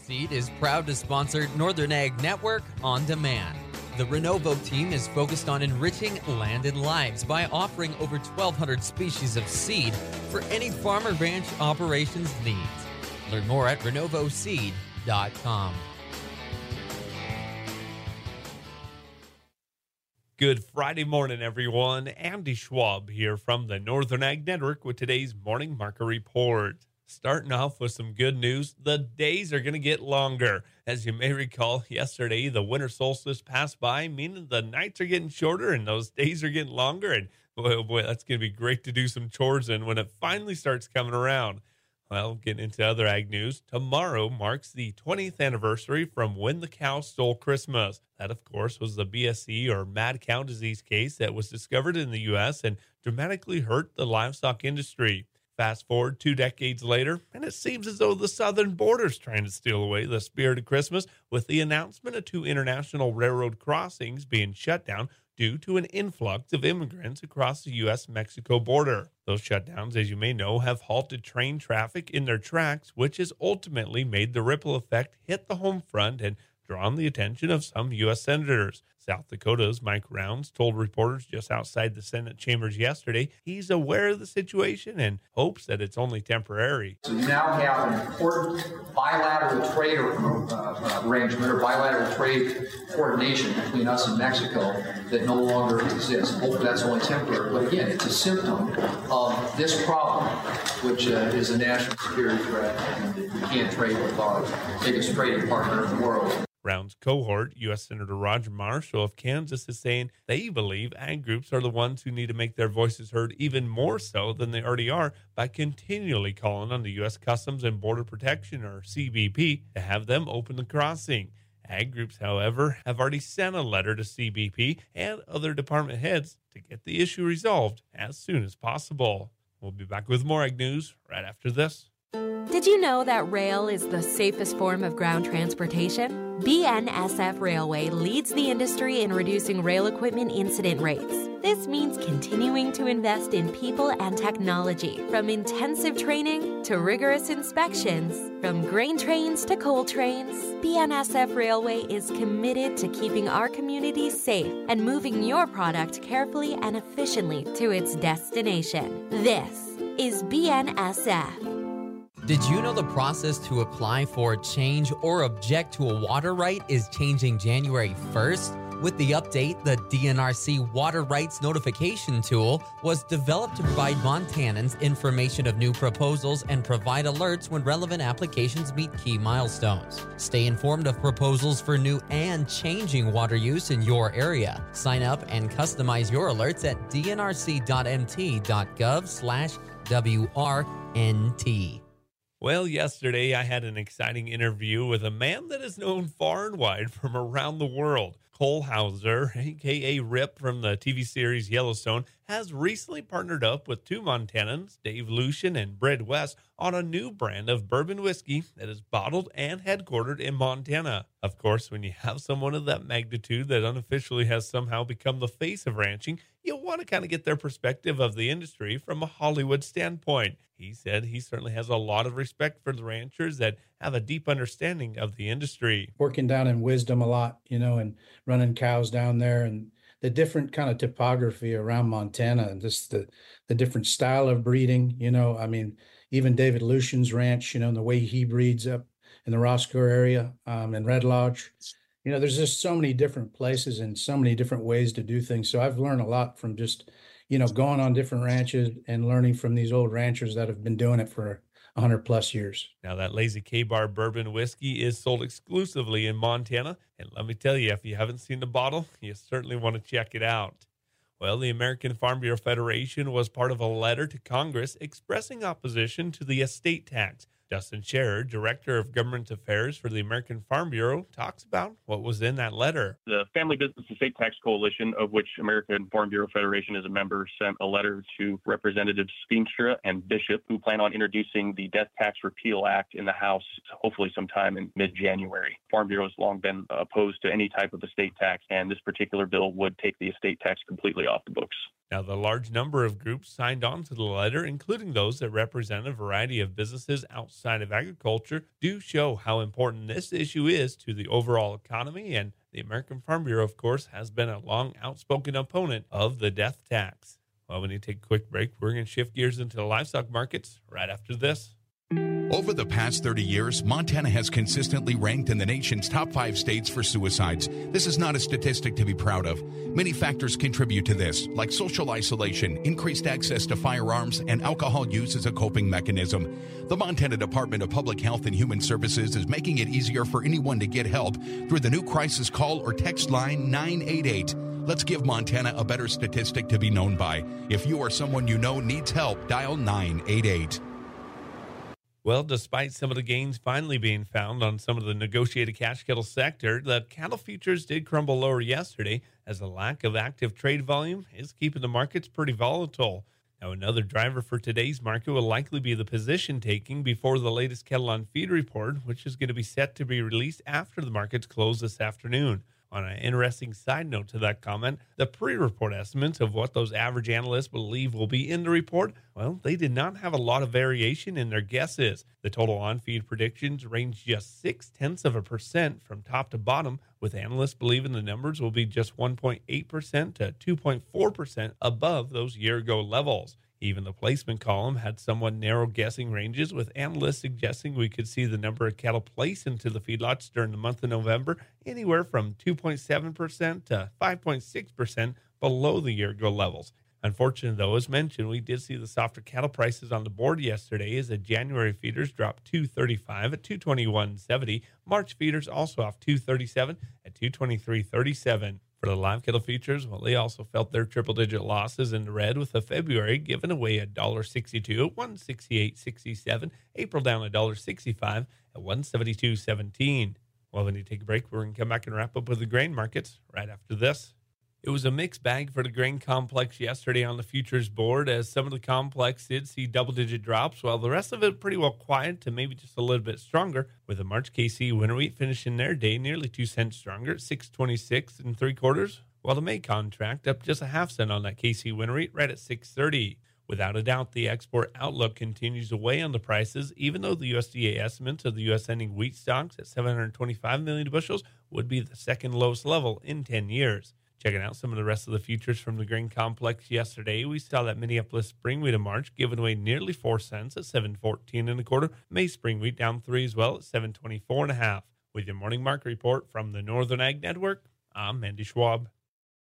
Seed is proud to sponsor Northern Ag Network On Demand. The Renovo team is focused on enriching land and lives by offering over 1,200 species of seed for any farm or ranch operations needs. Learn more at renovoseed.com. Good Friday morning, everyone. Andy Schwab here from the Northern Ag Network with today's Morning Market Report. Starting off with some good news, the days are going to get longer. As you may recall, yesterday the winter solstice passed by, meaning the nights are getting shorter and those days are getting longer. And boy, oh boy, that's going to be great to do some chores in when it finally starts coming around. Well, getting into other ag news, tomorrow marks the 20th anniversary from when the cow stole Christmas. That, of course, was the BSE or mad cow disease case that was discovered in the U.S. and dramatically hurt the livestock industry. Fast forward 2 decades later, and it seems as though the southern border is trying to steal away the spirit of Christmas with the announcement of 2 international railroad crossings being shut down due to an influx of immigrants across the U.S.-Mexico border. Those shutdowns, as you may know, have halted train traffic in their tracks, which has ultimately made the ripple effect hit the home front and drawn the attention of some U.S. senators. South Dakota's Mike Rounds told reporters just outside the Senate chambers yesterday he's aware of the situation and hopes that it's only temporary. So you now have an important bilateral trade arrangement or bilateral trade coordination between us and Mexico that no longer exists. Hopefully that's only temporary. But again, it's a symptom of this problem, which is a national security threat, and we can't trade with our biggest trading partner in the world. Rounds cohort, U.S. Senator Roger Marshall of Kansas, is saying they believe ag groups are the ones who need to make their voices heard even more so than they already are by continually calling on the U.S. Customs and Border Protection, or CBP, to have them open the crossing. Ag groups, however, have already sent a letter to CBP and other department heads to get the issue resolved as soon as possible. We'll be back with more ag news right after this. Did you know that rail is the safest form of ground transportation? BNSF Railway leads the industry in reducing rail equipment incident rates. This means continuing to invest in people and technology, from intensive training to rigorous inspections, from grain trains to coal trains. BNSF Railway is committed to keeping our communities safe and moving your product carefully and efficiently to its destination. This is BNSF. Did you know the process to apply for, change, or object to a water right is changing January 1st? With the update, the DNRC Water Rights Notification Tool was developed to provide Montanans information of new proposals and provide alerts when relevant applications meet key milestones. Stay informed of proposals for new and changing water use in your area. Sign up and customize your alerts at dnrc.mt.gov/WRNT. Well, yesterday I had an exciting interview with a man that is known far and wide from around the world. Cole Hauser, a.k.a. Rip from the TV series Yellowstone, has recently partnered up with 2 Montanans, Dave Lucian and Brad West, on a new brand of bourbon whiskey that is bottled and headquartered in Montana. Of course, when you have someone of that magnitude that unofficially has somehow become the face of ranching, you'll want to kind of get their perspective of the industry from a Hollywood standpoint. He said he certainly has a lot of respect for the ranchers that have a deep understanding of the industry. Working down in Wisdom a lot, and running cows down there, and the different kind of topography around Montana, and just the different style of breeding, even David Lucian's ranch, and the way he breeds up in the Roscoe area, and Red Lodge. There's just so many different places and so many different ways to do things. So I've learned a lot from just, going on different ranches and learning from these old ranchers that have been doing it for 100 plus years. Now, that Lazy K-Bar bourbon whiskey is sold exclusively in Montana. And let me tell you, if you haven't seen the bottle, you certainly want to check it out. Well, the American Farm Bureau Federation was part of a letter to Congress expressing opposition to the estate tax. Justin Scherer, Director of Government Affairs for the American Farm Bureau, talks about what was in that letter. The Family Business Estate Tax Coalition, of which American Farm Bureau Federation is a member, sent a letter to Representatives Steenstra and Bishop, who plan on introducing the Death Tax Repeal Act in the House, hopefully sometime in mid-January. Farm Bureau has long been opposed to any type of estate tax, and this particular bill would take the estate tax completely off the books. Now, the large number of groups signed on to the letter, including those that represent a variety of businesses outside of agriculture, do show how important this issue is to the overall economy. And the American Farm Bureau, of course, has been a long outspoken opponent of the death tax. Well, we need to take a quick break. We're going to shift gears into the livestock markets right after this. Over the past 30 years, Montana has consistently ranked in the nation's top 5 states for suicides. This is not a statistic to be proud of. Many factors contribute to this, like social isolation, increased access to firearms, and alcohol use as a coping mechanism. The Montana Department of Public Health and Human Services is making it easier for anyone to get help through the new crisis call or text line 988. Let's give Montana a better statistic to be known by. If you or someone you know needs help, dial 988. Well, despite some of the gains finally being found on some of the negotiated cash cattle sector, the cattle futures did crumble lower yesterday as the lack of active trade volume is keeping the markets pretty volatile. Now, another driver for today's market will likely be the position taking before the latest cattle on feed report, which is going to be set to be released after the markets close this afternoon. On an interesting side note to that comment, the pre-report estimates of what those average analysts believe will be in the report, well, they did not have a lot of variation in their guesses. The total on-feed predictions range just 0.6% from top to bottom, with analysts believing the numbers will be just 1.8% to 2.4% above those year-ago levels. Even the placement column had somewhat narrow guessing ranges, with analysts suggesting we could see the number of cattle placed into the feedlots during the month of November anywhere from 2.7% to 5.6% below the year-ago levels. Unfortunately, though, as mentioned, we did see the softer cattle prices on the board yesterday as the January feeders dropped $235 at $221.70. March feeders also off $237 at $223.37. For the live cattle futures, well, they also felt their triple-digit losses in the red, with the February giving away $1.62 at $168.67, April down $1.65 at $172.17. Well, when you take a break, we're going to come back and wrap up with the grain markets right after this. It was a mixed bag for the grain complex yesterday on the futures board, as some of the complex did see double-digit drops, while the rest of it pretty well quiet to maybe just a little bit stronger, with the March KC winter wheat finishing their day nearly 2 cents stronger at $6.26 3/4, while the May contract up just a half cent on that KC winter wheat right at $6.30. Without a doubt, the export outlook continues to weigh on the prices, even though the USDA estimates of the U.S. ending wheat stocks at 725 million bushels would be the second lowest level in 10 years. Checking out some of the rest of the futures from the grain complex yesterday, we saw that Minneapolis spring wheat in March giving away nearly 4 cents at $7.14 1/4. May spring wheat down 3 as well at $7.24 1/2. With your morning market report from the Northern Ag Network, I'm Andy Schwab.